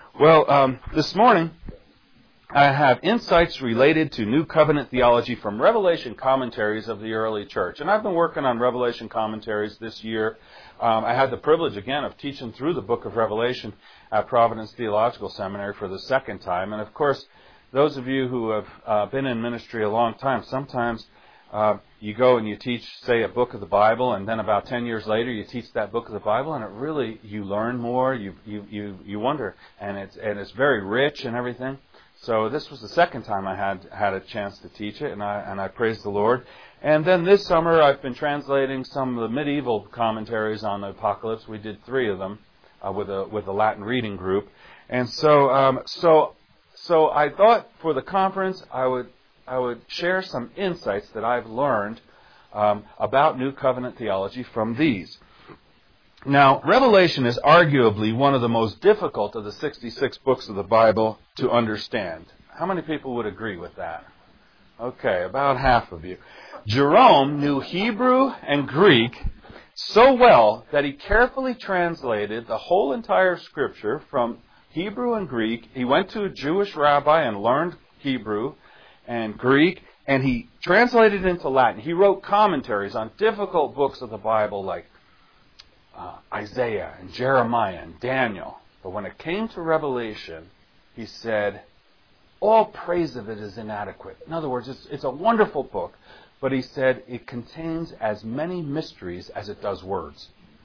Well, this morning I have insights related to New Covenant theology from Revelation commentaries of the early church. And I've been working on Revelation commentaries this year. I had the privilege, again, of teaching through the book of Revelation at Providence Theological Seminary for the second time. And, of course, those of you who have been in ministry a long time, sometimes you go and you teach, say, a book of the Bible, and then about 10 years later you teach that book of the Bible, and it really, you learn more, you wonder, and it's very rich and everything. So this was the second time I had a chance to teach it, and I praise the Lord. And then this summer I've been translating some of the medieval commentaries on the Apocalypse. We did 3 of them with a Latin reading group, and so I thought for the conference I would share some insights that I've learned about New Covenant theology from these. Now, Revelation is arguably one of the most difficult of the 66 books of the Bible to understand. How many people would agree with that? Okay, about half of you. Jerome knew Hebrew and Greek so well that he carefully translated the whole entire Scripture from Hebrew and Greek. He went to a Jewish rabbi and learned Hebrew and Greek, and he translated it into Latin. He wrote commentaries on difficult books of the Bible like Isaiah and Jeremiah and Daniel. But when it came to Revelation, he said, all praise of it is inadequate. In other words, it's a wonderful book, but he said it contains as many mysteries as it does words.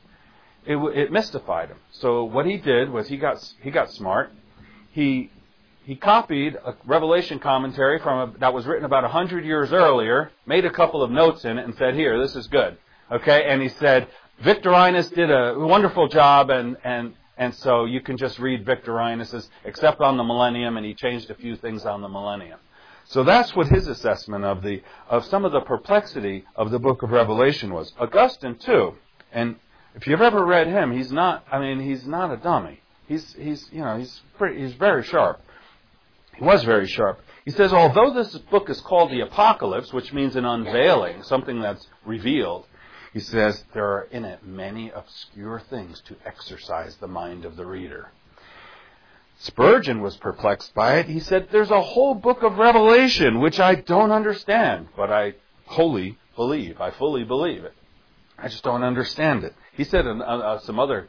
It mystified him. So what he did was he got smart. He copied a Revelation commentary that was written about 100 years earlier, made a couple of notes in it, and said, here, this is good. Okay? And he said, Victorinus did a wonderful job, and so you can just read Victorinus's, except on the millennium, and he changed a few things on the millennium. So that's what his assessment of some of the perplexity of the book of Revelation was. Augustine, too, and if you've ever read him, he's not a dummy. He's very sharp. He was very sharp. He says, although this book is called the Apocalypse, which means an unveiling, something that's revealed, he says, there are in it many obscure things to exercise the mind of the reader. Spurgeon was perplexed by it. He said, there's a whole book of Revelation which I don't understand, but I wholly believe. I fully believe it. I just don't understand it. He said some other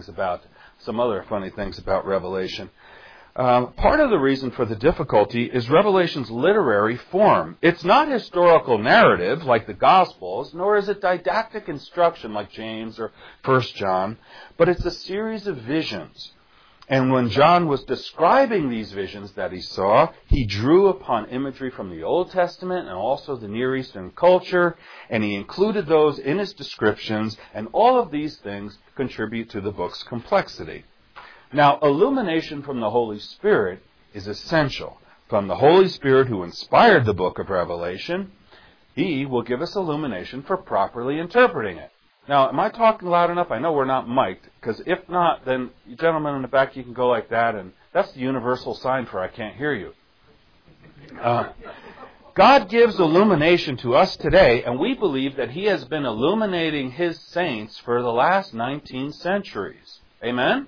funny things about Revelation. Part of the reason for the difficulty is Revelation's literary form. It's not historical narrative like the Gospels, nor is it didactic instruction like James or 1 John, but it's a series of visions. And when John was describing these visions that he saw, he drew upon imagery from the Old Testament and also the Near Eastern culture, and he included those in his descriptions, and all of these things contribute to the book's complexity. Now, illumination from the Holy Spirit is essential. From the Holy Spirit who inspired the book of Revelation, He will give us illumination for properly interpreting it. Now, am I talking loud enough? I know we're not mic'd, because if not, then you gentlemen in the back, you can go like that, and that's the universal sign for I can't hear you. God gives illumination to us today, and we believe that He has been illuminating His saints for the last 19 centuries. Amen?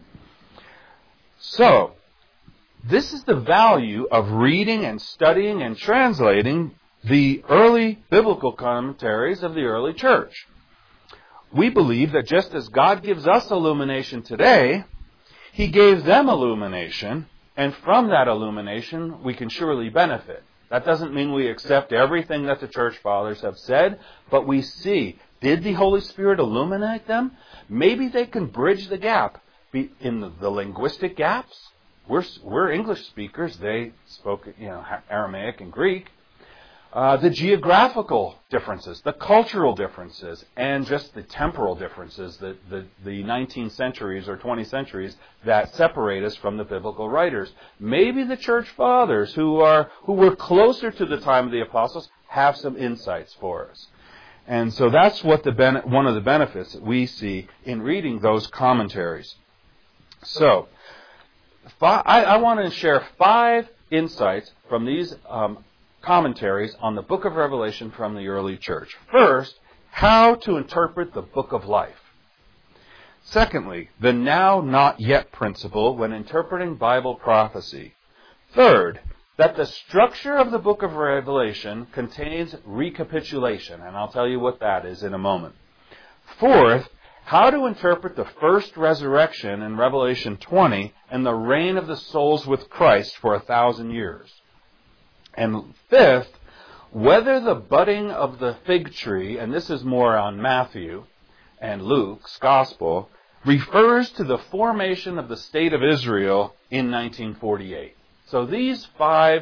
So, this is the value of reading and studying and translating the early biblical commentaries of the early church. We believe that just as God gives us illumination today, He gave them illumination, and from that illumination we can surely benefit. That doesn't mean we accept everything that the church fathers have said, but we see, did the Holy Spirit illuminate them? Maybe they can bridge the gap in the linguistic gaps. We're English speakers. They spoke, Aramaic and Greek. The geographical differences, the cultural differences, and just the temporal differences, the 19 centuries or 20 centuries that separate us from the biblical writers. Maybe the church fathers who were closer to the time of the apostles have some insights for us. And so that's what one of the benefits that we see in reading those commentaries. So, I want to share 5 insights from these commentaries on the book of Revelation from the early church. First, how to interpret the book of life. Secondly, the now not yet principle when interpreting Bible prophecy. Third, that the structure of the book of Revelation contains recapitulation, and I'll tell you what that is in a moment. Fourth, how to interpret the first resurrection in Revelation 20 and the reign of the souls with Christ for 1,000 years. And fifth, whether the budding of the fig tree, and this is more on Matthew and Luke's Gospel, refers to the formation of the state of Israel in 1948. So these five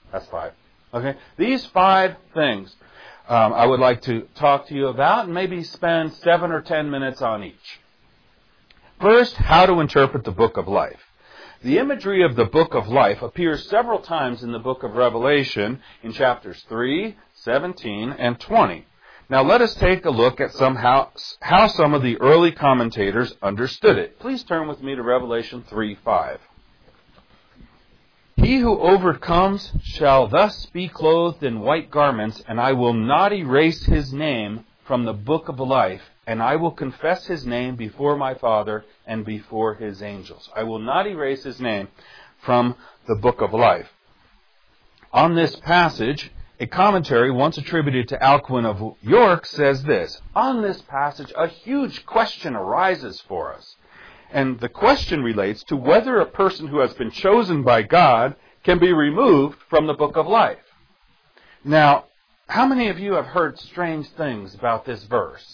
things I would like to talk to you about and maybe spend 7 or 10 minutes on each. First, how to interpret the book of life. The imagery of the book of life appears several times in the book of Revelation in chapters 3, 17, and 20. Now let us take a look at how some of the early commentators understood it. Please turn with me to Revelation 3:5. He who overcomes shall thus be clothed in white garments, and I will not erase his name from the book of life, and I will confess his name before my Father and before his angels. I will not erase his name from the book of life. On this passage, a commentary once attributed to Alcuin of York says this: on this passage, a huge question arises for us. And the question relates to whether a person who has been chosen by God can be removed from the book of life. Now, how many of you have heard strange things about this verse?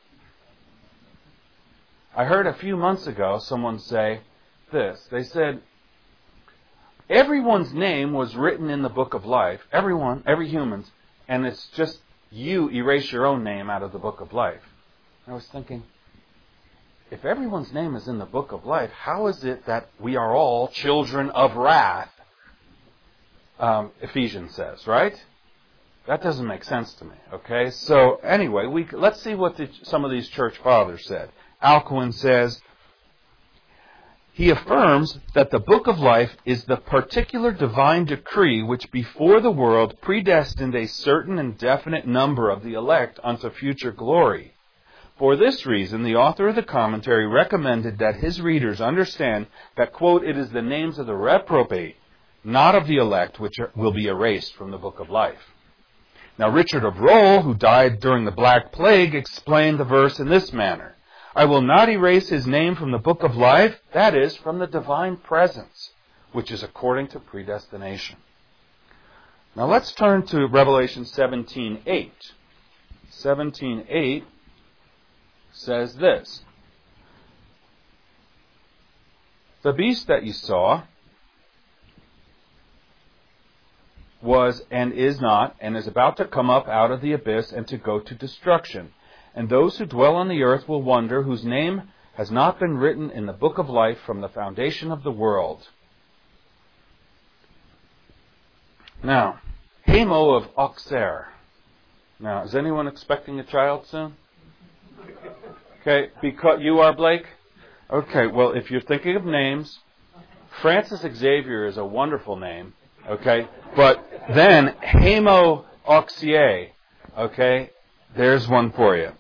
I heard a few months ago someone say this. They said, everyone's name was written in the book of life. Everyone, every human's. And it's just you erase your own name out of the book of life. I was thinking, if everyone's name is in the book of life, how is it that we are all children of wrath? Ephesians says, right? That doesn't make sense to me. Okay, so anyway, let's see what some of these church fathers said. Alcuin says, he affirms that the book of life is the particular divine decree which before the world predestined a certain and definite number of the elect unto future glory. For this reason, the author of the commentary recommended that his readers understand that, quote, it is the names of the reprobate, not of the elect, which will be erased from the book of life. Now, Richard of Rolle, who died during the Black Plague, explained the verse in this manner: I will not erase his name from the book of life, that is, from the divine presence, which is according to predestination. Now let's turn to Revelation 17:8. 17:8 says this: the beast that you saw was and is not, and is about to come up out of the abyss and to go to destruction. And those who dwell on the earth will wonder, whose name has not been written in the book of life from the foundation of the world. Now, Hamo of Auxerre. Now, is anyone expecting a child soon? Okay, because you are, Blake? Okay, well, if you're thinking of names, Francis Xavier is a wonderful name, okay? But then, Hamo Auxerre, okay? There's one for you.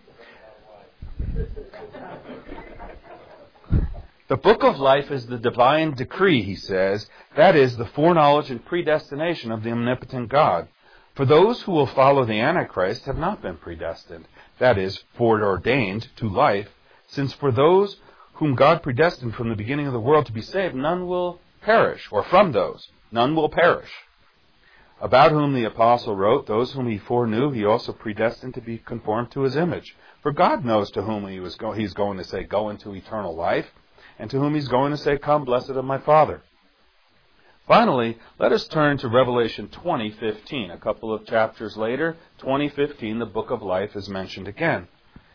The book of life is the divine decree, he says. That is, the foreknowledge and predestination of the omnipotent God. For those who will follow the Antichrist have not been predestined. That is, foreordained to life, since for those whom God predestined from the beginning of the world to be saved, none will perish, or from those, none will perish. About whom the apostle wrote, those whom he foreknew, he also predestined to be conformed to his image. For God knows to whom he's going to say, go into eternal life, and to whom he's going to say, come, blessed of my Father. Finally, let us turn to Revelation 20:15. A couple of chapters later, 20:15, the book of life is mentioned again.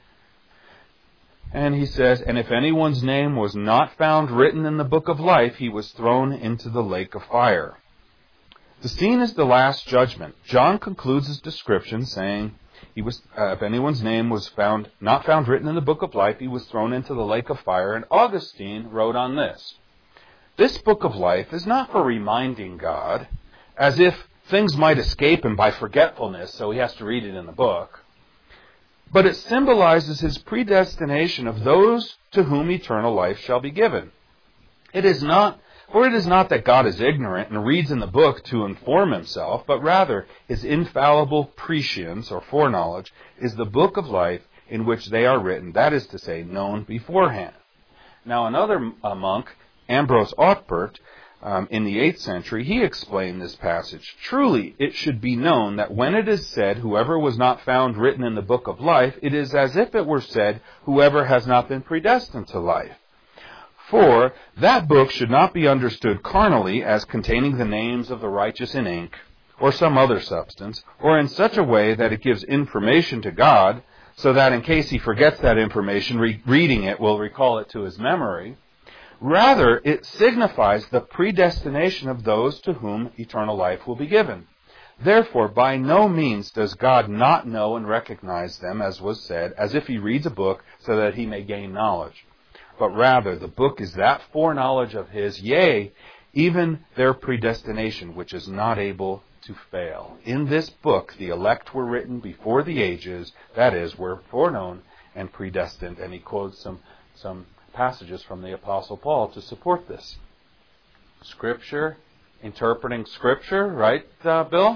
And he says, and if anyone's name was not found written in the book of life, he was thrown into the lake of fire. The scene is the last judgment. John concludes his description saying, if anyone's name was not found written in the book of life, he was thrown into the lake of fire. And Augustine wrote on this: this book of life is not for reminding God, as if things might escape him by forgetfulness, so he has to read it in the book. but it symbolizes his predestination of those to whom eternal life shall be given. It is not that God is ignorant and reads in the book to inform himself, but rather his infallible prescience or foreknowledge is the book of life in which they are written, that is to say, known beforehand. Now another monk, Ambrose Otbert, in the 8th century, he explained this passage. Truly, it should be known that when it is said, whoever was not found written in the book of life, it is as if it were said, whoever has not been predestined to life. For that book should not be understood carnally as containing the names of the righteous in ink, or some other substance, or in such a way that it gives information to God, so that in case he forgets that information, reading it will recall it to his memory. Rather, it signifies the predestination of those to whom eternal life will be given. Therefore, by no means does God not know and recognize them, as was said, as if he reads a book so that he may gain knowledge. But rather, the book is that foreknowledge of his, yea, even their predestination, which is not able to fail. In this book, the elect were written before the ages, that is, were foreknown and predestined. And he quotes some passages from the Apostle Paul to support this. Scripture, interpreting Scripture, right, Bill?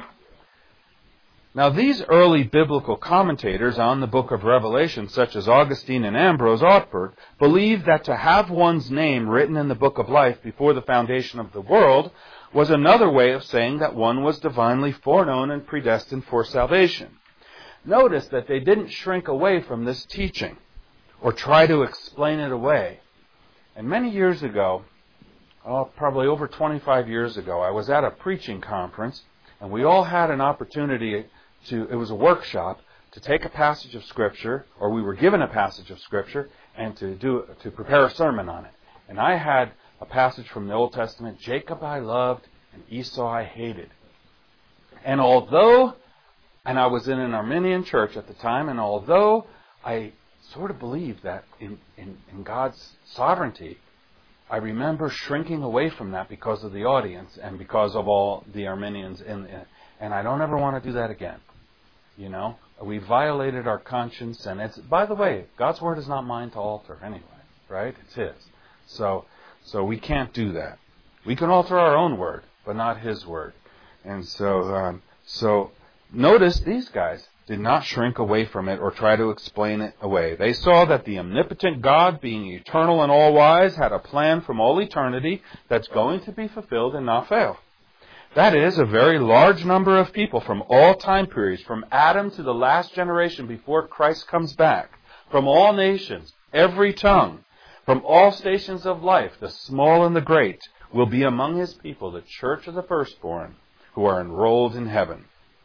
Now, these early biblical commentators on the book of Revelation, such as Augustine and Ambrose Otbert, believed that to have one's name written in the book of life before the foundation of the world was another way of saying that one was divinely foreknown and predestined for salvation. Notice that they didn't shrink away from this teaching or try to explain it away. And many years ago, probably over 25 years ago, I was at a preaching conference, and we all had an opportunity it was a workshop, to take a passage of Scripture, or we were given a passage of Scripture, and to prepare a sermon on it. And I had a passage from the Old Testament, Jacob I loved, and Esau I hated. And I was in an Arminian church at the time, and although I sort of believed that in God's sovereignty, I remember shrinking away from that because of the audience and because of all the Arminians and I don't ever want to do that again. You know, we violated our conscience, and it's, by the way, God's word is not mine to alter anyway, right? It's his. So we can't do that. We can alter our own word, but not his word. And so notice these guys did not shrink away from it or try to explain it away. They saw that the omnipotent God, being eternal and all-wise, had a plan from all eternity that's going to be fulfilled and not fail. That is, a very large number of people from all time periods, from Adam to the last generation before Christ comes back, from all nations, every tongue, from all stations of life, the small and the great, will be among his people, the church of the firstborn, who are enrolled in heaven.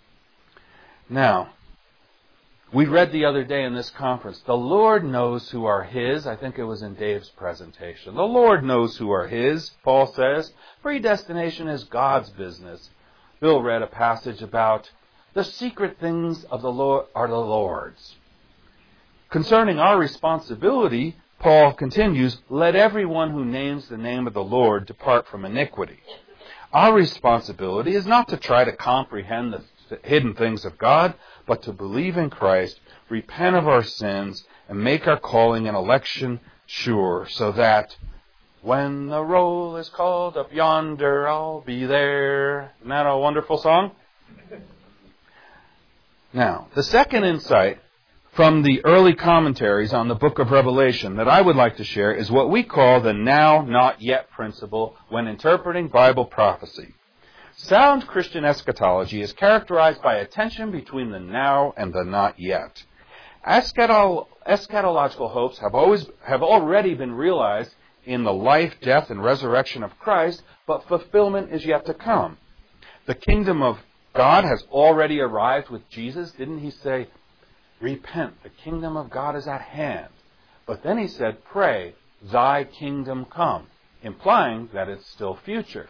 Now, we read the other day in this conference, the Lord knows who are his. I think it was in Dave's presentation. The Lord knows who are his, Paul says. Predestination is God's business. Bill read a passage about the secret things of the Lord are the Lord's. Concerning our responsibility, Paul continues, let everyone who names the name of the Lord depart from iniquity. Our responsibility is not to try to comprehend the hidden things of God, but to believe in Christ, repent of our sins, and make our calling and election sure, so that when the roll is called up yonder, I'll be there. Isn't that a wonderful song? Now, the second insight from the early commentaries on the book of Revelation that I would like to share is what we call the now, not yet principle when interpreting Bible prophecy. Sound Christian eschatology is characterized by a tension between the now and the not yet. Eschatological hopes have already been realized in the life, death, and resurrection of Christ, but fulfillment is yet to come. The kingdom of God has already arrived with Jesus. Didn't he say, repent, the kingdom of God is at hand. But then he said, pray, thy kingdom come, implying that it's still future.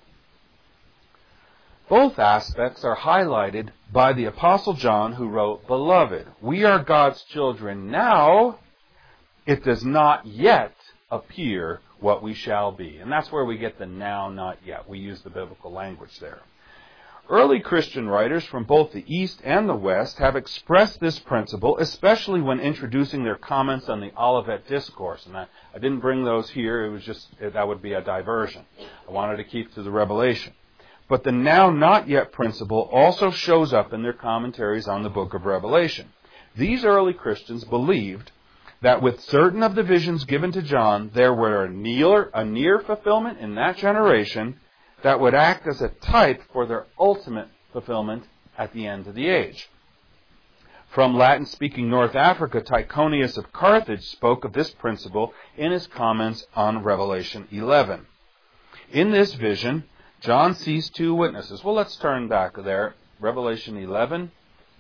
Both aspects are highlighted by the Apostle John, who wrote, Beloved, we are God's children now. It does not yet appear what we shall be. And that's where we get the now, not yet. We use the biblical language there. Early Christian writers from both the East and the West have expressed this principle, especially when introducing their comments on the Olivet Discourse. And I didn't bring those here. It was just, that would be a diversion. I wanted to keep to the Revelation. But the now not yet principle also shows up in their commentaries on the book of Revelation. These early Christians believed that with certain of the visions given to John, there were a near fulfillment in that generation that would act as a type for their ultimate fulfillment at the end of the age. From Latin-speaking North Africa, Tychonius of Carthage spoke of this principle in his comments on Revelation 11. In this vision, John sees two witnesses. Well, let's turn back there. Revelation 11.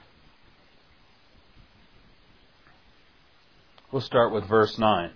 We'll start with verse 9.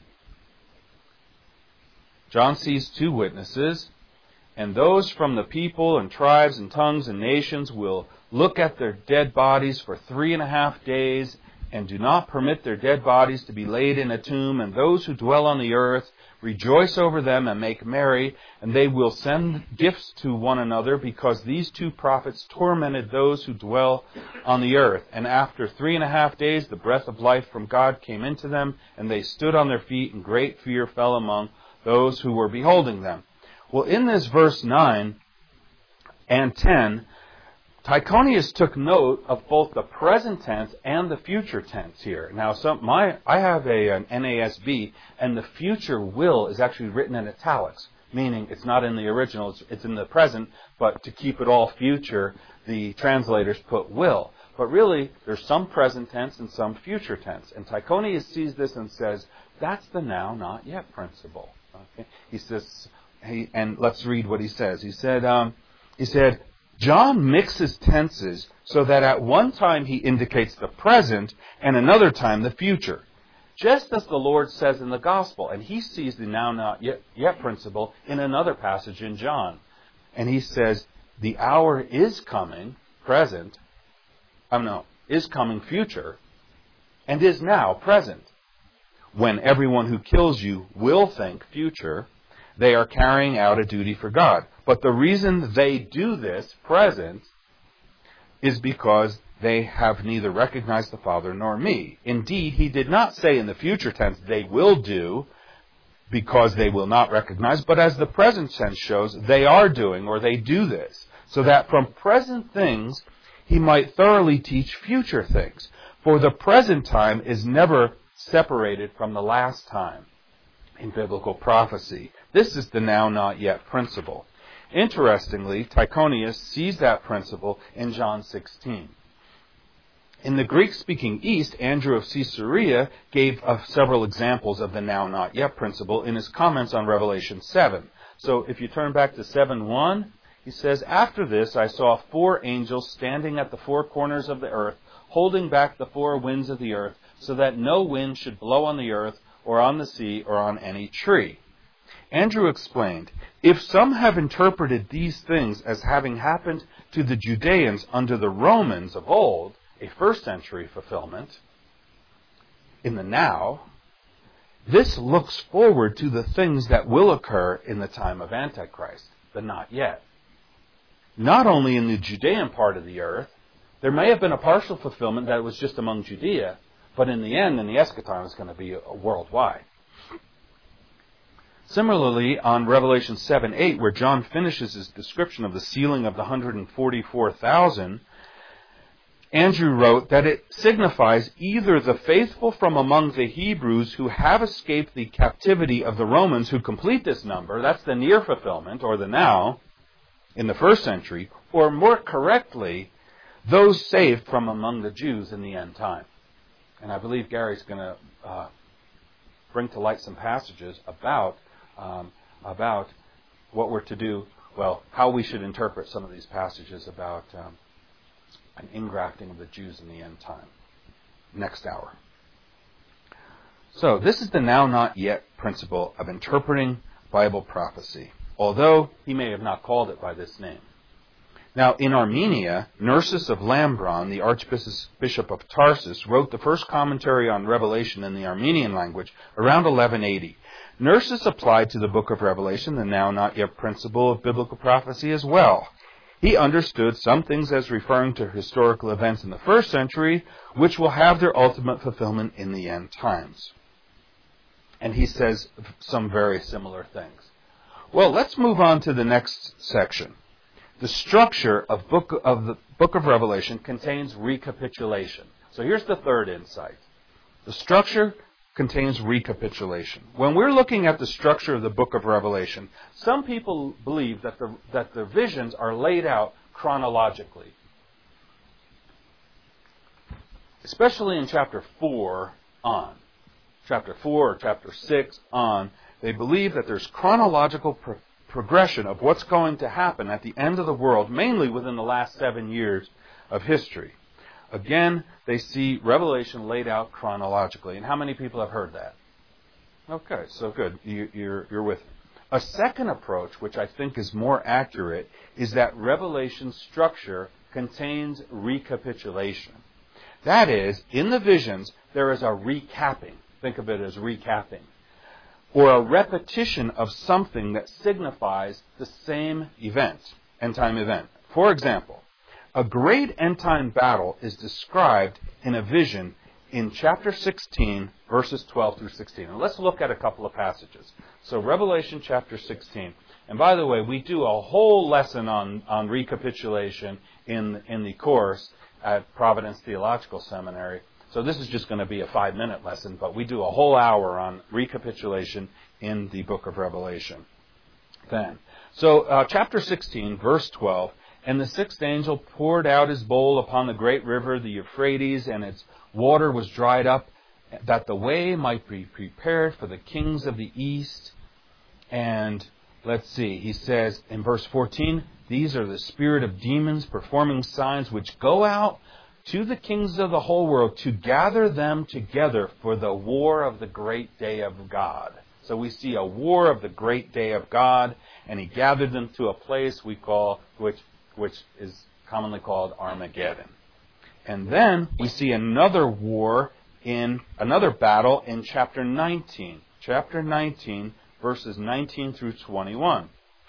John sees two witnesses, and those from the people and tribes and tongues and nations will look at their dead bodies for 3.5 days and do not permit their dead bodies to be laid in a tomb. And those who dwell on the earth rejoice over them and make merry, and they will send gifts to one another, because these two prophets tormented those who dwell on the earth. And after 3.5 days the breath of life from God came into them, and they stood on their feet, and great fear fell among those who were beholding them. Well, in this verse 9 and 10, Tychonius took note of both the present tense and the future tense here. Now, I have an NASB, and the future will is actually written in italics, meaning it's not in the original, it's in the present, but to keep it all future, the translators put will. But really, there's some present tense and some future tense. And Tychonius sees this and says, that's the now, not yet principle. Okay? He says, and let's read what he says. He said, John mixes tenses so that at one time he indicates the present and another time the future. Just as the Lord says in the Gospel, and he sees the now not yet principle in another passage in John. And he says, the hour is coming, is coming future, and is now present. When everyone who kills you will think future, they are carrying out a duty for God. But the reason they do this, present, is because they have neither recognized the Father nor me. Indeed, he did not say in the future tense, they will do, because they will not recognize, but as the present tense shows, they are doing, or they do this, so that from present things he might thoroughly teach future things. For the present time is never separated from the last time in biblical prophecy. This is the now not yet principle. Interestingly, Tychonius sees that principle in John 16. In the Greek-speaking East, Andrew of Caesarea gave several examples of the now not yet principle in his comments on Revelation 7. So if you turn back to 7:1, he says, after this I saw 4 angels standing at the 4 corners of the earth, holding back the 4 winds of the earth, so that no wind should blow on the earth or on the sea or on any tree. Andrew explained, if some have interpreted these things as having happened to the Judeans under the Romans of old, a first-century fulfillment, in the now, this looks forward to the things that will occur in the time of Antichrist, the not yet. Not only in the Judean part of the earth, there may have been a partial fulfillment that was just among Judea, but in the end, in the eschaton, it's going to be worldwide. Similarly, on Revelation 7:8, where John finishes his description of the sealing of the 144,000, Andrew wrote that it signifies either the faithful from among the Hebrews who have escaped the captivity of the Romans who complete this number, that's the near fulfillment, or the now, in the first century, or more correctly, those saved from among the Jews in the end time. And I believe Gary's going to bring to light some passages about what we're to do, how we should interpret some of these passages about an ingrafting of the Jews in the end time. Next hour. So this is the now not yet principle of interpreting Bible prophecy, although he may have not called it by this name. Now, in Armenia, Nerses of Lambron, the Archbishop of Tarsus, wrote the first commentary on Revelation in the Armenian language around 1180. Nerses applied to the book of Revelation the now not yet principle of biblical prophecy as well. He understood some things as referring to historical events in the first century, which will have their ultimate fulfillment in the end times. And he says some very similar things. Well, let's move on to the next section. The structure of the book of Revelation contains recapitulation. So here's the third insight. The structure contains recapitulation. When we're looking at the structure of the book of Revelation, some people believe that the visions are laid out chronologically. Especially in chapter 4 on. Chapter 4 or chapter 6 on, they believe that there's chronological progression of what's going to happen at the end of the world, mainly within the last 7 years of history. Again, they see Revelation laid out chronologically. And how many people have heard that? Okay, so good. You're with me. A second approach, which I think is more accurate, is that Revelation's structure contains recapitulation. That is, in the visions, there is a recapping. Think of it as recapping. Or a repetition of something that signifies the same event, end-time event. For example, a great end-time battle is described in a vision in chapter 16, verses 12 through 16. And let's look at a couple of passages. So Revelation chapter 16. And by the way, we do a whole lesson on recapitulation in the course at Providence Theological Seminary. So this is just going to be a 5-minute lesson, but we do a whole hour on recapitulation in the book of Revelation. Then, so chapter 16, verse 12, and the sixth angel poured out his bowl upon the great river, the Euphrates, and its water was dried up, that the way might be prepared for the kings of the east. And let's see, he says in verse 14, these are the spirit of demons performing signs which go out to the kings of the whole world to gather them together for the war of the great day of God. So we see a war of the great day of God, and he gathered them to a place we call, which is commonly called Armageddon. And then we see another war another battle in chapter 19. Chapter 19, verses 19 through 21.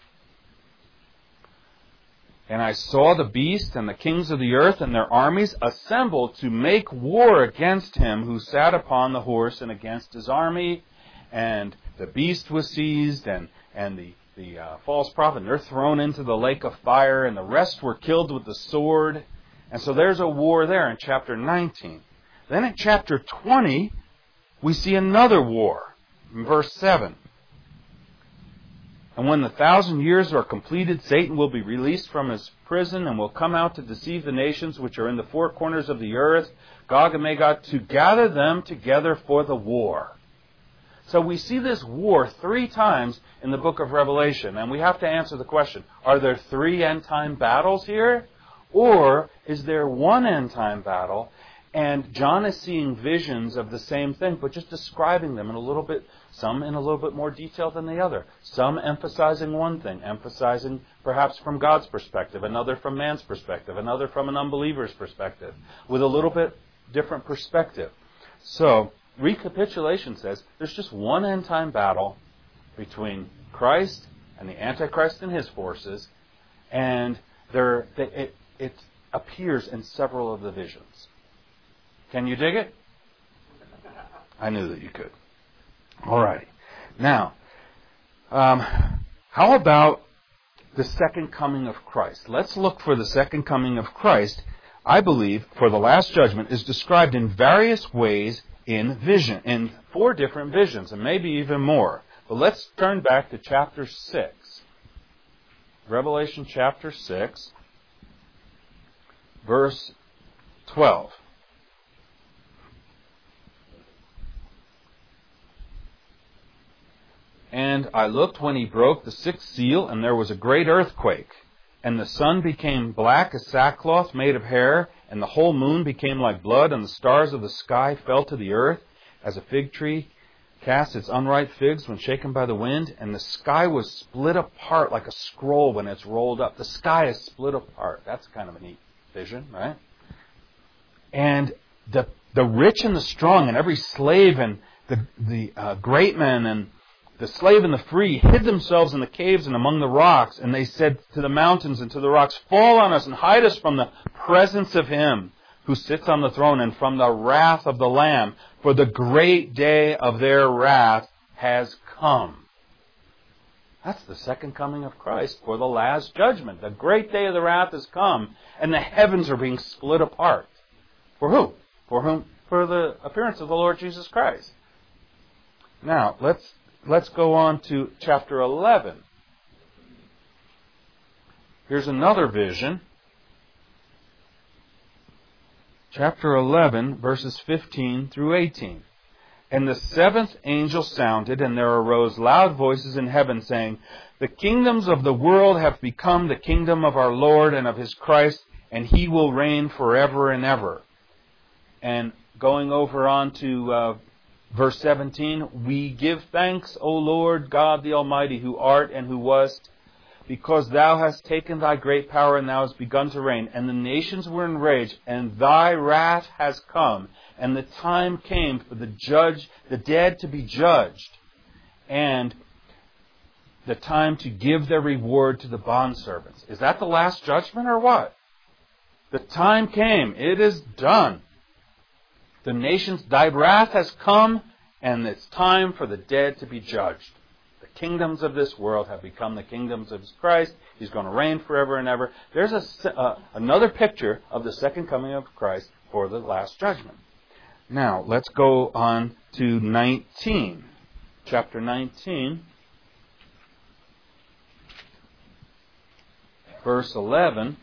And I saw the beast and the kings of the earth and their armies assembled to make war against him who sat upon the horse and against his army. And the beast was seized and the false prophet, and they're thrown into the lake of fire, and the rest were killed with the sword. And so there's a war there in chapter 19. Then in chapter 20, we see another war in verse 7. And when the 1,000 years are completed, Satan will be released from his prison and will come out to deceive the nations which are in the four corners of the earth, Gog and Magog, to gather them together for the war. So we see this war 3 times in the book of Revelation, and we have to answer the question, are there 3 end-time battles here? Or is there one end-time battle, and John is seeing visions of the same thing, but just describing them some in a little bit more detail than the other. Some emphasizing one thing, emphasizing perhaps from God's perspective, another from man's perspective, another from an unbeliever's perspective, with a little bit different perspective. So, recapitulation says there's just one end-time battle between Christ and the Antichrist and his forces, and it appears in several of the visions. Can you dig it? I knew that you could. All right. Now, how about the second coming of Christ? Let's look for the second coming of Christ. I believe, for the last judgment, is described in various ways in 4 different visions, and maybe even more. But let's turn back to chapter 6. Revelation chapter 6, verse 12. And I looked when he broke the 6th seal, and there was a great earthquake. And the sun became black as sackcloth made of hair, and the whole moon became like blood, and the stars of the sky fell to the earth, as a fig tree casts its unripe figs when shaken by the wind. And the sky was split apart like a scroll when it's rolled up. The sky is split apart. That's kind of a neat vision, right? And the rich and the strong, and every slave, and the great men, the slave and the free hid themselves in the caves and among the rocks, and they said to the mountains and to the rocks, fall on us and hide us from the presence of him who sits on the throne and from the wrath of the Lamb, for the great day of their wrath has come. That's the second coming of Christ for the last judgment. The great day of the wrath has come, and the heavens are being split apart. For who? For whom? For the appearance of the Lord Jesus Christ. Now, let's go on to chapter 11. Here's another vision. Chapter 11, verses 15 through 18. And the seventh angel sounded, and there arose loud voices in heaven, saying, the kingdoms of the world have become the kingdom of our Lord and of his Christ, and he will reign forever and ever. And going over on to verse 17, we give thanks, O Lord God the Almighty, who art and who wast, because thou hast taken thy great power, and thou hast begun to reign. And the nations were enraged, and thy wrath has come, and the time came for the dead to be judged, and the time to give their reward to the bondservants. Is that the last judgment or what? The time came. It is done. The nations, thy wrath has come, and it's time for the dead to be judged. The kingdoms of this world have become the kingdoms of Christ. He's going to reign forever and ever. There's another picture of the second coming of Christ for the last judgment. Now, let's go on to 19. Chapter 19, verse 11.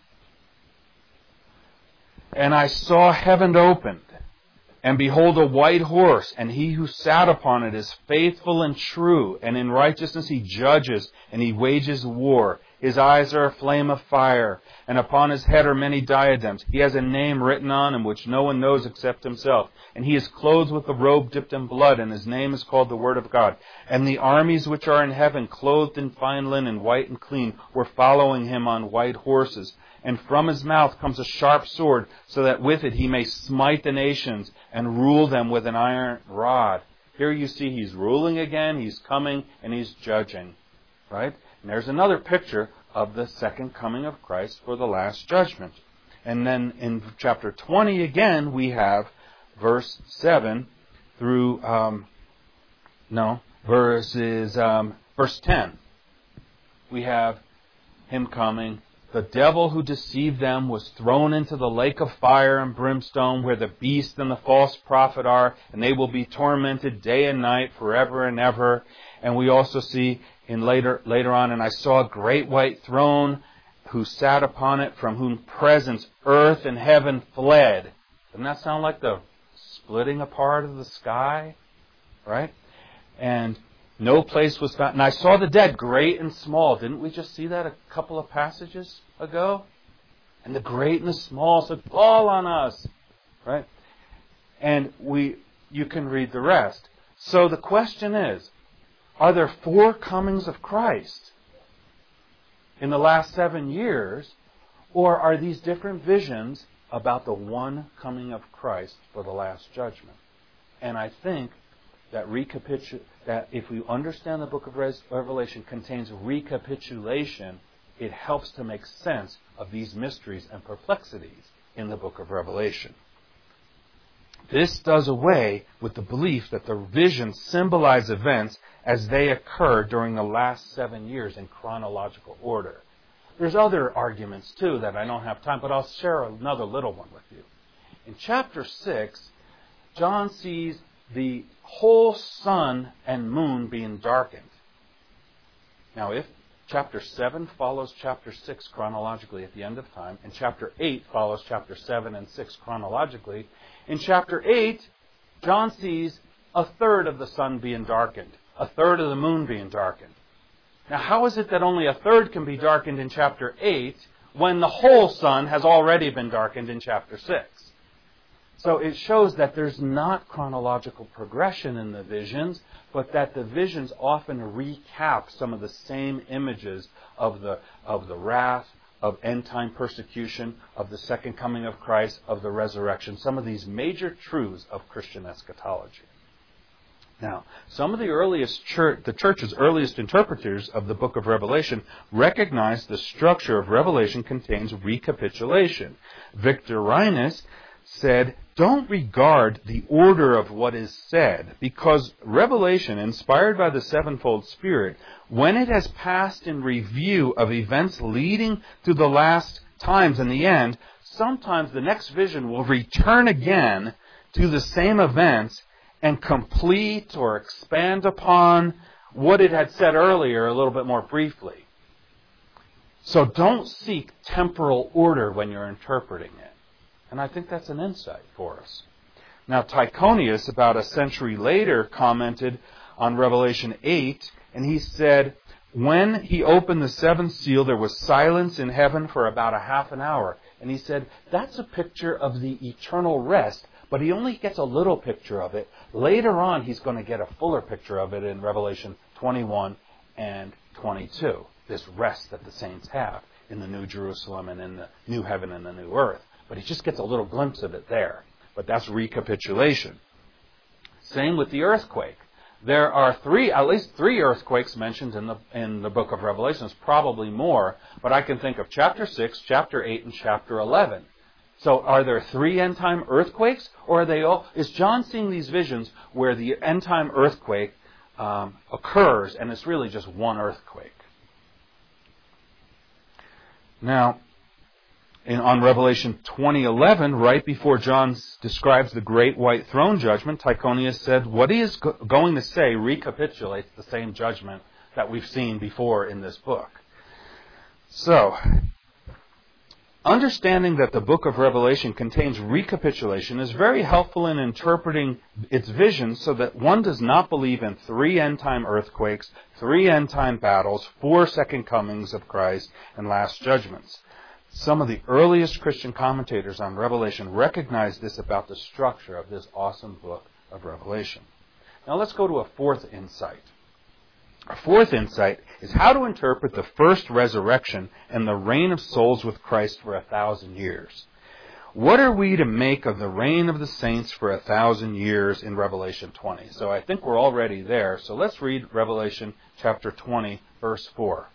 And I saw heaven opened, and behold a white horse, and he who sat upon it is faithful and true, and in righteousness he judges, and he wages war. His eyes are a flame of fire, and upon his head are many diadems. He has a name written on him which no one knows except himself. And he is clothed with a robe dipped in blood, and his name is called the Word of God. And the armies which are in heaven, clothed in fine linen, white and clean, were following him on white horses. And from his mouth comes a sharp sword, so that with it he may smite the nations and rule them with an iron rod. Here you see he's ruling again, he's coming, and he's judging. Right? And there's another picture of the second coming of Christ for the last judgment. And then in chapter 20 again, we have verse 7 through, verse 10. We have him coming. The devil who deceived them was thrown into the lake of fire and brimstone, where the beast and the false prophet are, and they will be tormented day and night forever and ever. And we also see later on, and I saw a great white throne, who sat upon it, from whom presence earth and heaven fled. Doesn't that sound like the splitting apart of the sky? Right? And no place was found. And I saw the dead, great and small. Didn't we just see that a couple of passages ago? And the great and the small said, fall on us. Right? And you can read the rest. So the question is, are there 4 comings of Christ in the last 7 years? Or are these different visions about the one coming of Christ for the last judgment? And I think that if we understand the book of Revelation contains recapitulation, it helps to make sense of these mysteries and perplexities in the book of Revelation. This does away with the belief that the visions symbolize events as they occur during the last 7 years in chronological order. There's other arguments too that I don't have time, but I'll share another little one with you. In chapter 6, John sees the whole sun and moon being darkened. Now, if chapter 7 follows chapter 6 chronologically at the end of time, and chapter 8 follows chapter 7 and 6 chronologically, in chapter 8, John sees a third of the sun being darkened, a third of the moon being darkened. Now, how is it that only a third can be darkened in chapter 8 when the whole sun has already been darkened in chapter 6? So it shows that there's not chronological progression in the visions, but that the visions often recap some of the same images of the wrath, of end-time persecution, of the second coming of Christ, of the resurrection, some of these major truths of Christian eschatology. Now, some of the church's earliest interpreters of the book of Revelation recognized the structure of Revelation contains recapitulation. Victorinus said, don't regard the order of what is said, because Revelation, inspired by the sevenfold Spirit, when it has passed in review of events leading to the last times and the end, sometimes the next vision will return again to the same events and complete or expand upon what it had said earlier a little bit more briefly. So don't seek temporal order when you're interpreting it. And I think that's an insight for us. Now, Tychonius, about a century later, commented on Revelation 8, and he said, when he opened the seventh seal, there was silence in heaven for about a half an hour. And he said, that's a picture of the eternal rest, but he only gets a little picture of it. Later on, he's going to get a fuller picture of it in Revelation 21 and 22, this rest that the saints have in the New Jerusalem and in the new heaven and the new earth. But he just gets a little glimpse of it there. But that's recapitulation. Same with the earthquake. There are at least three earthquakes mentioned in the book of Revelation. There's probably more, but I can think of chapter 6, chapter 8, and chapter 11. So are there three end-time earthquakes, or are they all? Is John seeing these visions where the end-time earthquake occurs, and it's really just one earthquake? Now, on Revelation 20:11, right before John describes the great white throne judgment, Tychonius said, what he is going to say recapitulates the same judgment that we've seen before in this book. So, understanding that the book of Revelation contains recapitulation is very helpful in interpreting its visions so that one does not believe in three end-time earthquakes, three end-time battles, 4 second comings of Christ, and last judgments. Some of the earliest Christian commentators on Revelation recognized this about the structure of this awesome book of Revelation. Now let's go to a fourth insight. A fourth insight is how to interpret the first resurrection and the reign of souls with Christ for 1,000 years. What are we to make of the reign of the saints for 1,000 years in Revelation 20? So I think we're already there. So let's read Revelation chapter 20, verse 4.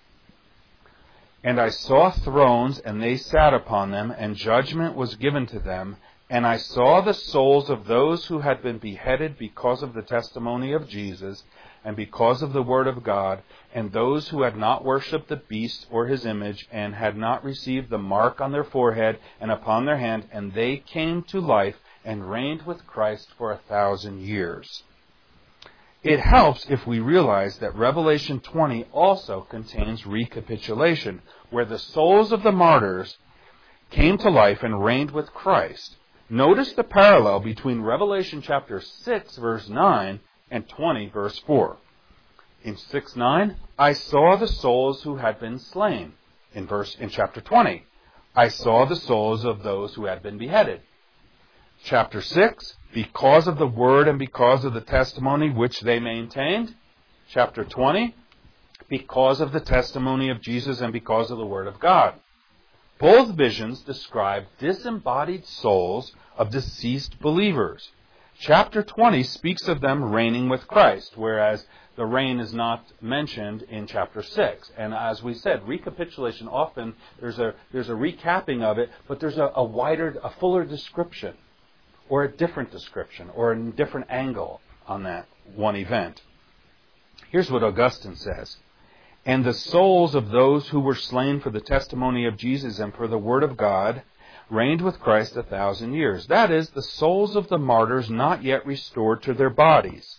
And I saw thrones, and they sat upon them, and judgment was given to them. And I saw the souls of those who had been beheaded because of the testimony of Jesus, and because of the word of God, and those who had not worshipped the beast or his image, and had not received the mark on their forehead and upon their hand, and they came to life and reigned with Christ for 1,000 years. It helps if we realize that Revelation 20 also contains recapitulation, where the souls of the martyrs came to life and reigned with Christ. Notice the parallel between Revelation chapter 6, verse 9, and 20, verse 4. In 6:9, I saw the souls who had been slain. In chapter 20, I saw the souls of those who had been beheaded. Chapter 6, because of the word and because of the testimony which they maintained. Chapter 20, because of the testimony of Jesus and because of the word of God. Both visions describe disembodied souls of deceased believers. Chapter 20 speaks of them reigning with Christ, whereas the reign is not mentioned in chapter 6. And as we said, recapitulation often, there's a recapping of it, but there's a fuller description, or a different description, or a different angle on that one event. Here's what Augustine says. And the souls of those who were slain for the testimony of Jesus and for the word of God reigned with Christ 1,000 years. That is, the souls of the martyrs not yet restored to their bodies.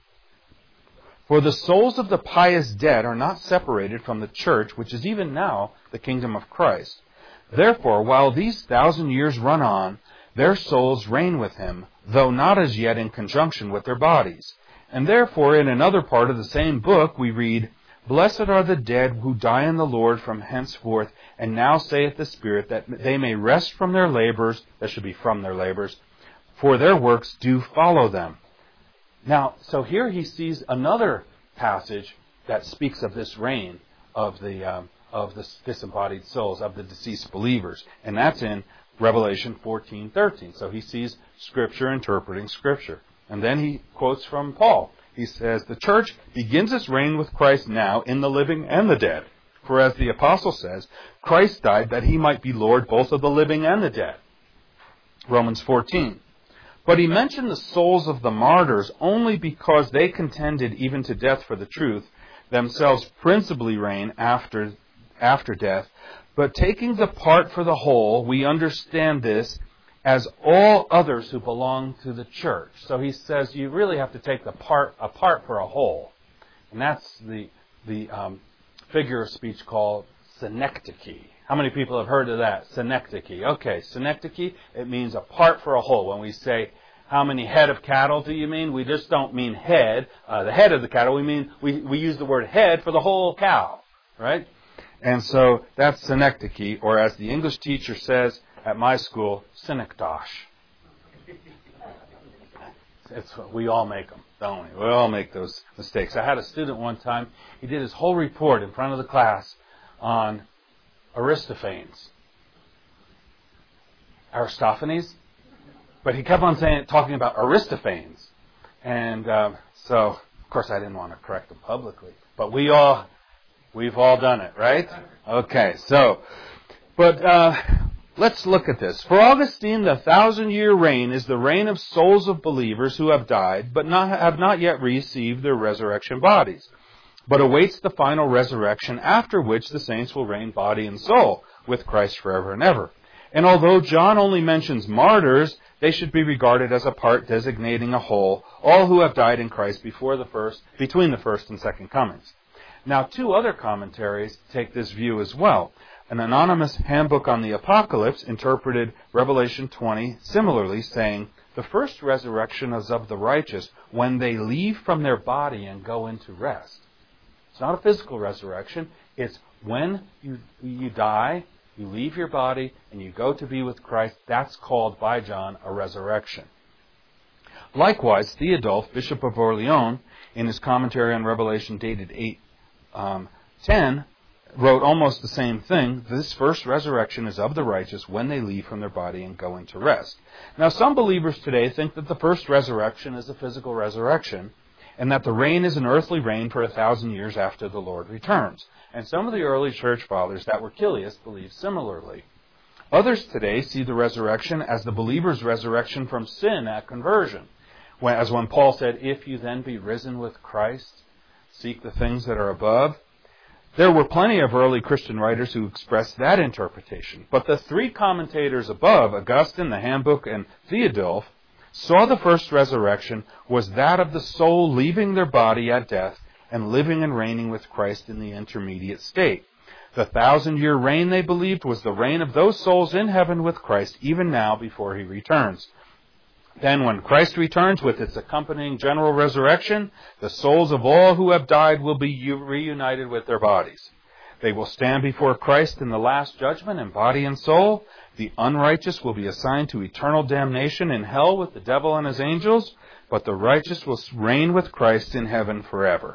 For the souls of the pious dead are not separated from the church, which is even now the kingdom of Christ. Therefore, while these 1,000 years run on, their souls reign with him, though not as yet in conjunction with their bodies. And therefore, in another part of the same book, we read, Blessed are the dead who die in the Lord from henceforth, and now saith the Spirit, that they may rest from their labors, that should be from their labors, for their works do follow them. Now, so here he sees another passage that speaks of this reign of the disembodied souls, of the deceased believers, and that's in Revelation 14:13. So he sees Scripture interpreting Scripture. And then he quotes from Paul He says, the church begins its reign with Christ now in the living and the dead. For as the apostle says, Christ died that he might be Lord both of the living and the dead. Romans 14. But he mentioned the souls of the martyrs only because they contended even to death for the truth, themselves principally reign after death. But taking the part for the whole, we understand this as all others who belong to the church. So he says you really have to take the part apart for a whole. And that's the figure of speech called synecdoche. How many people have heard of that? Synecdoche. Okay, synecdoche, it means a part for a whole. When we say, how many head of cattle do you mean? We just don't mean head, the head of the cattle. We mean, we use the word head for the whole cow, right? And so that's synecdoche, or as the English teacher says at my school, synecdoche. We all make them, don't we? We all make those mistakes. I had a student one time, he did his whole report in front of the class on Aristophanes. Aristophanes? But he kept on talking about Aristophanes. And so, of course, I didn't want to correct him publicly. But we've all done it, right? Okay, so, but let's look at this. For Augustine, the 1,000-year reign is the reign of souls of believers who have died, but have not yet received their resurrection bodies, but awaits the final resurrection, after which the saints will reign body and soul with Christ forever and ever. And although John only mentions martyrs, they should be regarded as a part designating a whole, all who have died in Christ between the first and second comings. Now, two other commentaries take this view as well. An anonymous handbook on the Apocalypse interpreted Revelation 20 similarly, saying, the first resurrection is of the righteous when they leave from their body and go into rest. It's not a physical resurrection. It's when you die, you leave your body, and you go to be with Christ. That's called, by John, a resurrection. Likewise, Theodulf, Bishop of Orleans, in his commentary on Revelation dated 8:10, wrote almost the same thing. This first resurrection is of the righteous when they leave from their body and go into rest. Now, some believers today think that the first resurrection is a physical resurrection, and that the reign is an earthly reign for 1,000 years after the Lord returns. And some of the early church fathers that were Chiliast believed similarly. Others today see the resurrection as the believer's resurrection from sin at conversion. As when Paul said, if you then be risen with Christ, seek the things that are above. There were plenty of early Christian writers who expressed that interpretation. But the three commentators above, Augustine, the Handbook, and Theodulf, saw the first resurrection was that of the soul leaving their body at death and living and reigning with Christ in the intermediate state. The 1,000-year reign, they believed, was the reign of those souls in heaven with Christ, even now before he returns. Then when Christ returns with its accompanying general resurrection, the souls of all who have died will be reunited with their bodies. They will stand before Christ in the last judgment in body and soul. The unrighteous will be assigned to eternal damnation in hell with the devil and his angels, but the righteous will reign with Christ in heaven forever.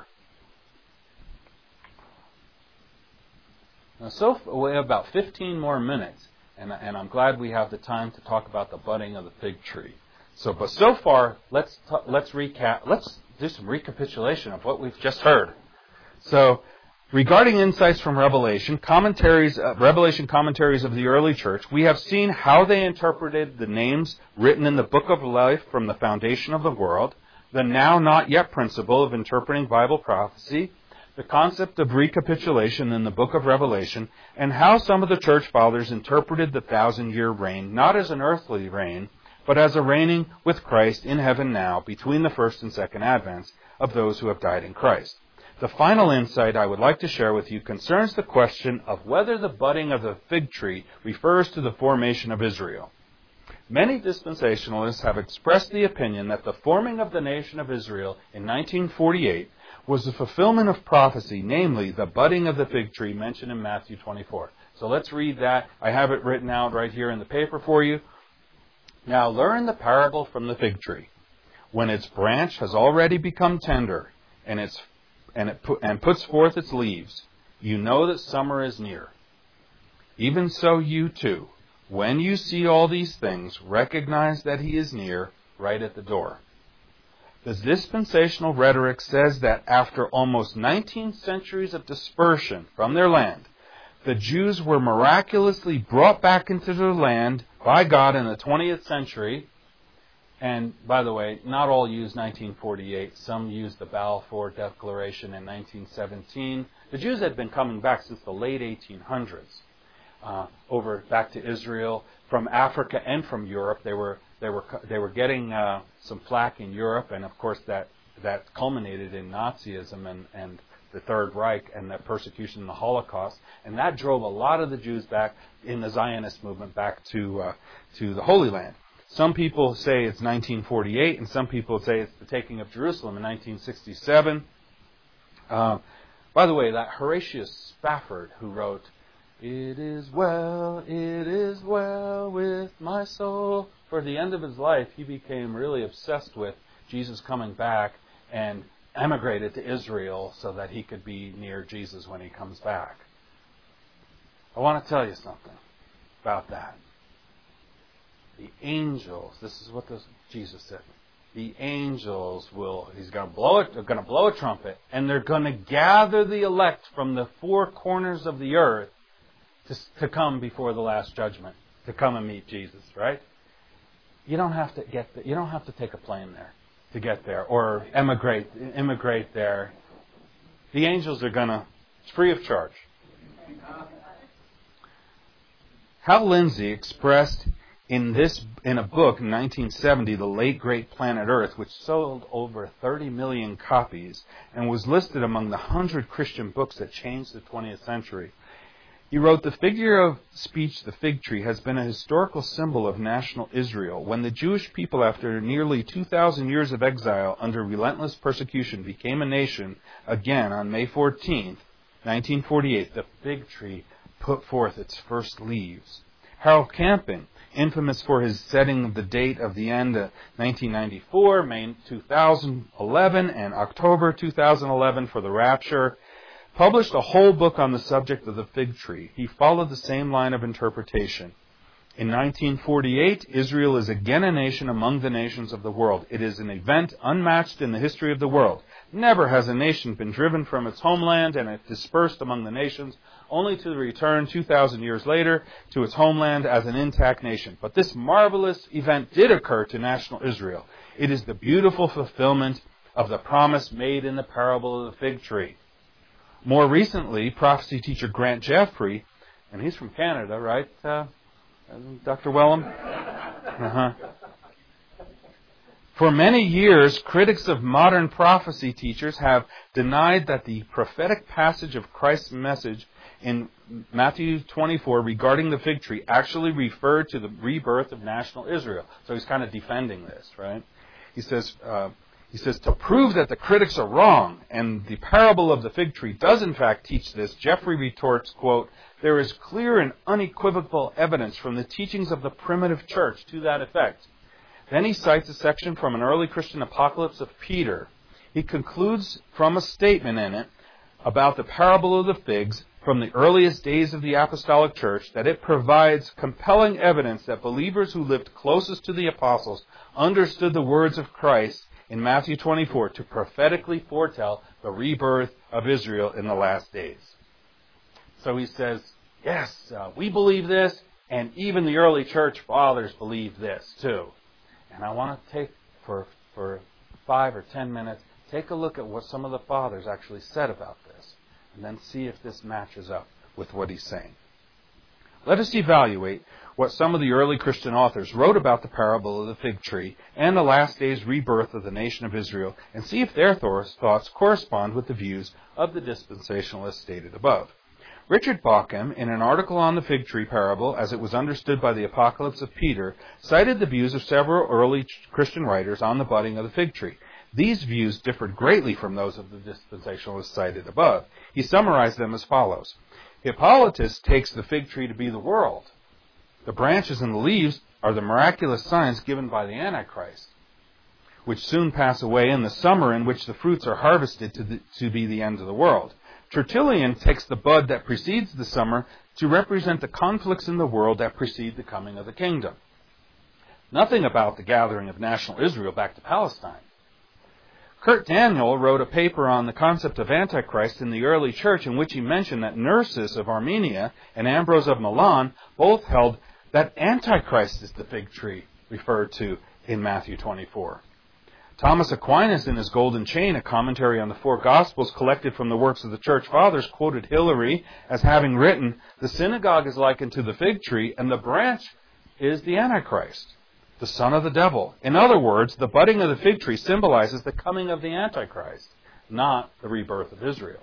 Now, so we have about 15 more minutes, and I'm glad we have the time to talk about the budding of the fig tree. But so far, let's recap. Let's do some recapitulation of what we've just heard. So, regarding insights from Revelation commentaries of the early church, we have seen how they interpreted the names written in the Book of Life from the foundation of the world, the now not yet principle of interpreting Bible prophecy, the concept of recapitulation in the Book of Revelation, and how some of the church fathers interpreted the 1,000-year reign not as an earthly reign, but as a reigning with Christ in heaven now between the first and second advents of those who have died in Christ. The final insight I would like to share with you concerns the question of whether the budding of the fig tree refers to the formation of Israel. Many dispensationalists have expressed the opinion that the forming of the nation of Israel in 1948 was the fulfillment of prophecy, namely the budding of the fig tree mentioned in Matthew 24. So let's read that. I have it written out right here in the paper for you. Now learn the parable from the fig tree. When its branch has already become tender and puts forth its leaves, you know that summer is near. Even so you too, when you see all these things, recognize that he is near, right at the door. The dispensational rhetoric says that after almost 19 centuries of dispersion from their land, the Jews were miraculously brought back into their land by God in the 20th century. And, by the way, not all use 1948. Some use the Balfour Declaration in 1917. The Jews had been coming back since the late 1800s, over back to Israel, from Africa and from Europe. They were getting some flack in Europe, and of course that culminated in Nazism and the Third Reich and the persecution and the Holocaust, and that drove a lot of the Jews back in the Zionist movement back to the Holy Land. Some people say it's 1948, and some people say it's the taking of Jerusalem in 1967. By the way, that Horatius Spafford, who wrote, it is well with my soul," for the end of his life, he became really obsessed with Jesus coming back and emigrated to Israel so that he could be near Jesus when he comes back. I want to tell you something about that. The angels, this is what Jesus said. The angels he's going to blow a trumpet, and they're going to gather the elect from the four corners of the earth to come before the last judgment, to come and meet Jesus, right? You don't have to you don't have to take a plane there to get there, or immigrate there. The angels are it's free of charge. Hal Lindsey expressed in a book in 1970, The Late Great Planet Earth, which sold over 30 million copies and was listed among the 100 Christian books that changed the 20th century. He wrote, "The figure of speech, the fig tree, has been a historical symbol of national Israel. When the Jewish people, after nearly 2,000 years of exile under relentless persecution, became a nation again on May 14th, 1948, the fig tree put forth its first leaves." Harold Camping, infamous for his setting of the date of the end of 1994, May 2011, and October 2011 for the rapture, published a whole book on the subject of the fig tree. He followed the same line of interpretation. In 1948, Israel is again a nation among the nations of the world. It is an event unmatched in the history of the world. Never has a nation been driven from its homeland and dispersed among the nations, only to return 2,000 years later to its homeland as an intact nation. But this marvelous event did occur to national Israel. It is the beautiful fulfillment of the promise made in the parable of the fig tree. More recently, prophecy teacher Grant Jeffrey, and he's from Canada, right, Dr. Wellham? For many years, critics of modern prophecy teachers have denied that the prophetic passage of Christ's message in Matthew 24 regarding the fig tree actually referred to the rebirth of national Israel. So he's kind of defending this, right? He says, to prove that the critics are wrong and the parable of the fig tree does in fact teach this, Jeffrey retorts, quote, "There is clear and unequivocal evidence from the teachings of the primitive church to that effect." Then he cites a section from an early Christian apocalypse of Peter. He concludes from a statement in it about the parable of the figs from the earliest days of the apostolic church that it provides compelling evidence that believers who lived closest to the apostles understood the words of Christ in Matthew 24 to prophetically foretell the rebirth of Israel in the last days. So he says, yes, we believe this, and even the early church fathers believe this too. And I want to take, for 5 or 10 minutes, take a look at what some of the fathers actually said about this, and then see if this matches up with what he's saying. Let us evaluate what some of the early Christian authors wrote about the parable of the fig tree and the last days rebirth of the nation of Israel, and see if their thoughts correspond with the views of the dispensationalists stated above. Richard Bauckham, in an article on the fig tree parable as it was understood by the Apocalypse of Peter, cited the views of several early Christian writers on the budding of the fig tree. These views differed greatly from those of the dispensationalists cited above. He summarized them as follows. Hippolytus takes the fig tree to be the world. The branches and the leaves are the miraculous signs given by the Antichrist, which soon pass away in the summer in which the fruits are harvested to be the end of the world. Tertullian takes the bud that precedes the summer to represent the conflicts in the world that precede the coming of the kingdom. Nothing about the gathering of national Israel back to Palestine. Kurt Daniel wrote a paper on the concept of Antichrist in the early church in which he mentioned that Nerses of Armenia and Ambrose of Milan both held that Antichrist is the fig tree referred to in Matthew 24. Thomas Aquinas, in his Golden Chain, a commentary on the four Gospels collected from the works of the Church Fathers, quoted Hilary as having written, "The synagogue is likened to the fig tree, and the branch is the Antichrist, the son of the devil." In other words, the budding of the fig tree symbolizes the coming of the Antichrist, not the rebirth of Israel.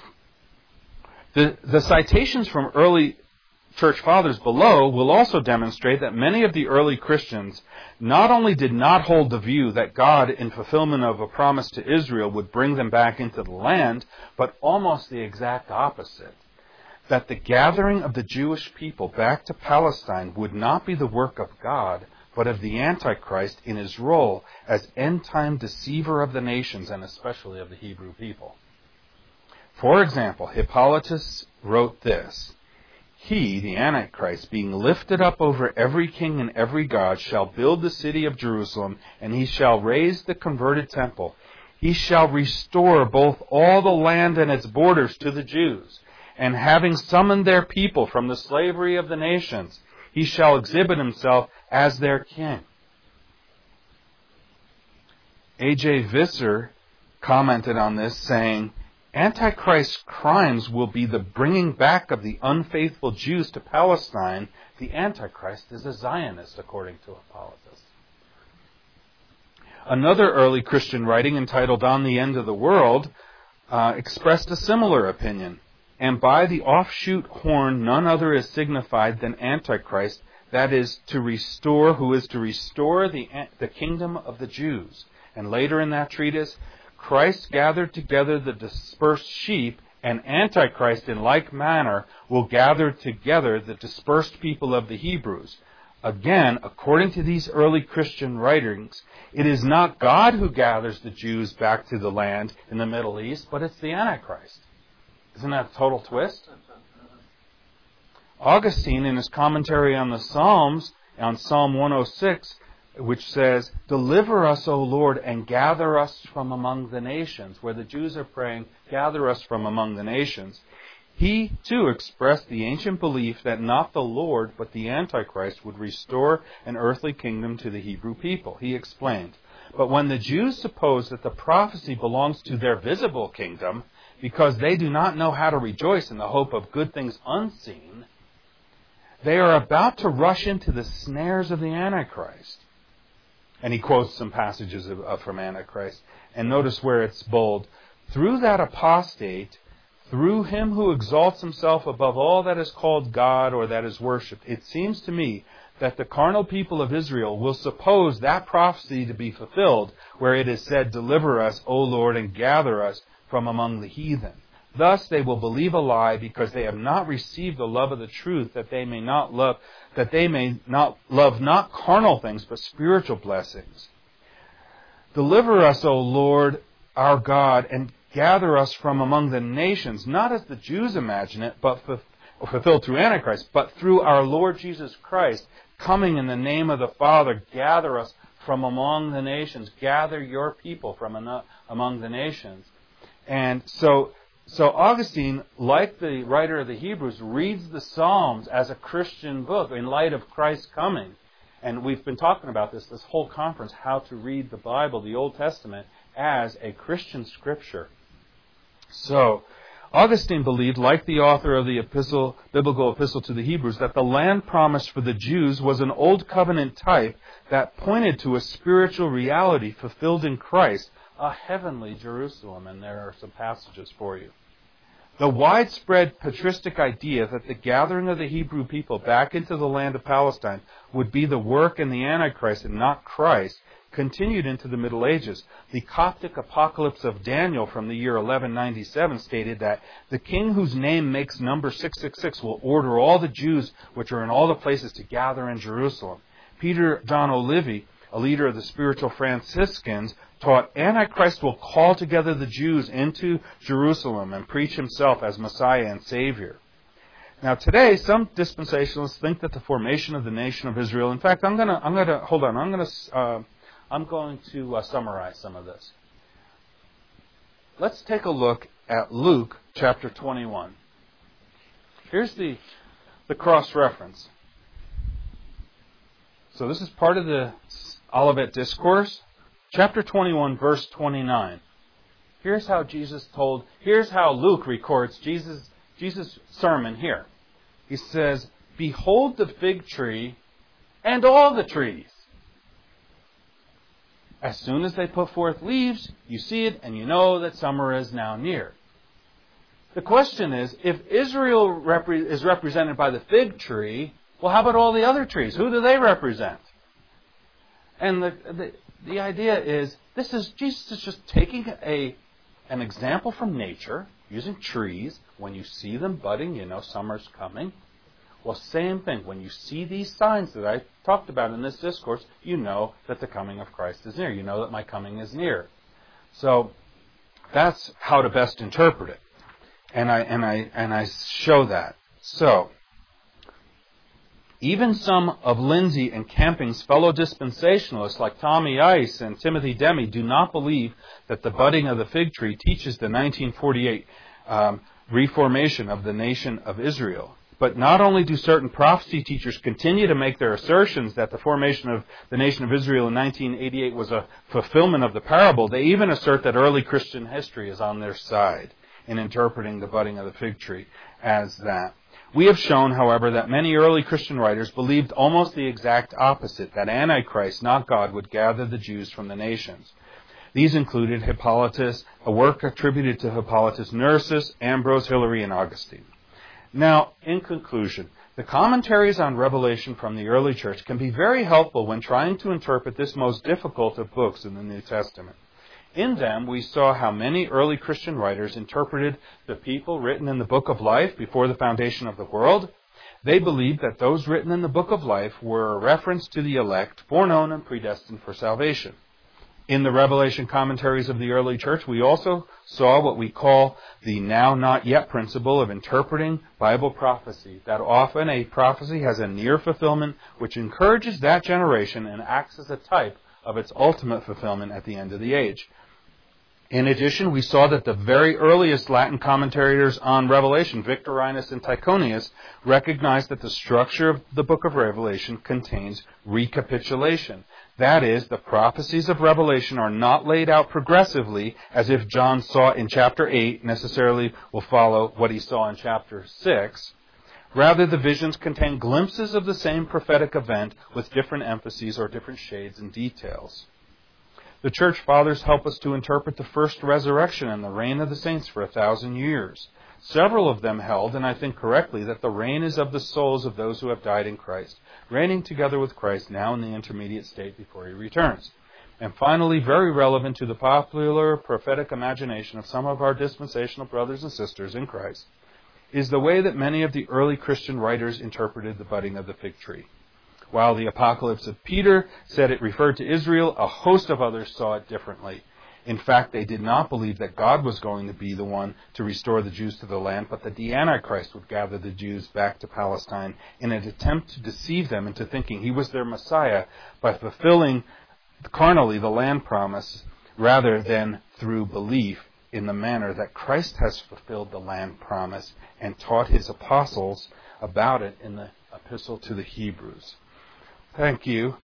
The citations from early Church Fathers below will also demonstrate that many of the early Christians not only did not hold the view that God, in fulfillment of a promise to Israel, would bring them back into the land, but almost the exact opposite. That the gathering of the Jewish people back to Palestine would not be the work of God, but of the Antichrist in his role as end-time deceiver of the nations, and especially of the Hebrew people. For example, Hippolytus wrote this, "He, the Antichrist, being lifted up over every king and every god, shall build the city of Jerusalem, and he shall raise the converted temple. He shall restore both all the land and its borders to the Jews, and having summoned their people from the slavery of the nations, he shall exhibit himself as their king." A.J. Visser commented on this, saying, "Antichrist's crimes will be the bringing back of the unfaithful Jews to Palestine. The Antichrist is a Zionist," according to Hippolytus. Another early Christian writing entitled "On the End of the World" expressed a similar opinion. "And by the offshoot horn none other is signified than Antichrist, that is to restore, who is to restore the kingdom of the Jews." And later in that treatise, "Christ gathered together the dispersed sheep, and Antichrist in like manner will gather together the dispersed people of the Hebrews." Again, according to these early Christian writings, it is not God who gathers the Jews back to the land in the Middle East, but it's the Antichrist. Isn't that a total twist? Augustine, in his commentary on the Psalms, on Psalm 106, which says, "Deliver us, O Lord, and gather us from among the nations," where the Jews are praying, "Gather us from among the nations," he too expressed the ancient belief that not the Lord, but the Antichrist would restore an earthly kingdom to the Hebrew people. He explained, "But when the Jews suppose that the prophecy belongs to their visible kingdom, because they do not know how to rejoice in the hope of good things unseen, they are about to rush into the snares of the Antichrist." And he quotes some passages from Antichrist. And notice where it's bold. "Through that apostate, through him who exalts himself above all that is called God or that is worshipped, it seems to me that the carnal people of Israel will suppose that prophecy to be fulfilled, where it is said, 'Deliver us, O Lord, and gather us from among the heathen.' Thus they will believe a lie, because they have not received the love of the truth, that they may not love not carnal things, but spiritual blessings. Deliver us, O Lord, our God, and gather us from among the nations," not as the Jews imagine it, but fulfilled through Antichrist, but through our Lord Jesus Christ, coming in the name of the Father. "Gather us from among the nations." Gather your people from among the nations. And so Augustine, like the writer of the Hebrews, reads the Psalms as a Christian book in light of Christ's coming. And we've been talking about this whole conference, how to read the Bible, the Old Testament, as a Christian scripture. So, Augustine believed, like the author of the biblical epistle to the Hebrews, that the land promised for the Jews was an old covenant type that pointed to a spiritual reality fulfilled in Christ, a heavenly Jerusalem. And there are some passages for you. The widespread patristic idea that the gathering of the Hebrew people back into the land of Palestine would be the work in the Antichrist and not Christ continued into the Middle Ages. The Coptic Apocalypse of Daniel from the year 1197 stated that the king whose name makes number 666 will order all the Jews which are in all the places to gather in Jerusalem. Peter John Olivi, a leader of the spiritual Franciscans, taught Antichrist will call together the Jews into Jerusalem and preach himself as Messiah and Savior. Now today, some dispensationalists think that the formation of the nation of Israel, in fact, I'm going to summarize some of this. let's take a look at Luke chapter 21. Here's the cross-reference. So this is part of the Olivet Discourse. Chapter 21, verse 29. Here's how Luke records Jesus' sermon here. He says, "Behold the fig tree and all the trees. As soon as they put forth leaves, you see it and you know that summer is now near." The question is, if Israel is represented by the fig tree, well, how about all the other trees? Who do they represent? And the idea is, Jesus is just taking an example from nature, using trees. When you see them budding, you know summer's coming. Well, same thing. When you see these signs that I talked about in this discourse, you know that the coming of Christ is near. You know that my coming is near. So that's how to best interpret it. And I show that. So even some of Lindsay and Camping's fellow dispensationalists like Tommy Ice and Timothy Demi do not believe that the budding of the fig tree teaches the 1948 reformation of the nation of Israel. But not only do certain prophecy teachers continue to make their assertions that the formation of the nation of Israel in 1988 was a fulfillment of the parable, they even assert that early Christian history is on their side in interpreting the budding of the fig tree as that. We have shown, however, that many early Christian writers believed almost the exact opposite, that Antichrist, not God, would gather the Jews from the nations. These included Hippolytus, a work attributed to Hippolytus Nursus, Ambrose, Hilary, and Augustine. Now, in conclusion, the commentaries on Revelation from the early church can be very helpful when trying to interpret this most difficult of books in the New Testament. In them, we saw how many early Christian writers interpreted the people written in the book of life before the foundation of the world. They believed that those written in the book of life were a reference to the elect, foreknown and predestined for salvation. In the Revelation commentaries of the early church, we also saw what we call the now not yet principle of interpreting Bible prophecy, that often a prophecy has a near fulfillment which encourages that generation and acts as a type of its ultimate fulfillment at the end of the age. In addition, we saw that the very earliest Latin commentators on Revelation, Victorinus and Tychonius, recognized that the structure of the book of Revelation contains recapitulation. That is, the prophecies of Revelation are not laid out progressively as if John saw in chapter 8 necessarily will follow what he saw in chapter 6. Rather, the visions contain glimpses of the same prophetic event with different emphases or different shades and details. The Church Fathers help us to interpret the first resurrection and the reign of the saints for 1,000 years. Several of them held, and I think correctly, that the reign is of the souls of those who have died in Christ, reigning together with Christ now in the intermediate state before he returns. And finally, very relevant to the popular prophetic imagination of some of our dispensational brothers and sisters in Christ, is the way that many of the early Christian writers interpreted the budding of the fig tree. While the Apocalypse of Peter said it referred to Israel, a host of others saw it differently. In fact, they did not believe that God was going to be the one to restore the Jews to the land, but that the Antichrist would gather the Jews back to Palestine in an attempt to deceive them into thinking he was their Messiah by fulfilling carnally the land promise rather than through belief in the manner that Christ has fulfilled the land promise and taught his apostles about it in the Epistle to the Hebrews. Thank you.